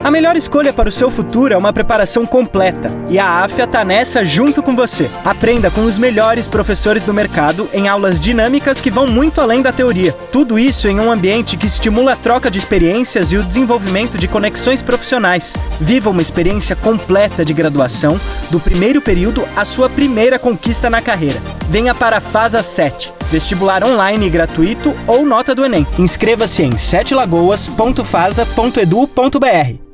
A melhor escolha para o seu futuro é uma preparação completa, e a Afya tá nessa junto com você. Aprenda com os melhores professores do mercado em aulas dinâmicas que vão muito além da teoria. Tudo isso em um ambiente que estimula a troca de experiências e o desenvolvimento de conexões profissionais. Viva uma experiência completa de graduação, do primeiro período à sua primeira conquista na carreira. Venha para a Fasa 7. Vestibular online gratuito ou nota do Enem. Inscreva-se em setelagoas.fasa.edu.br.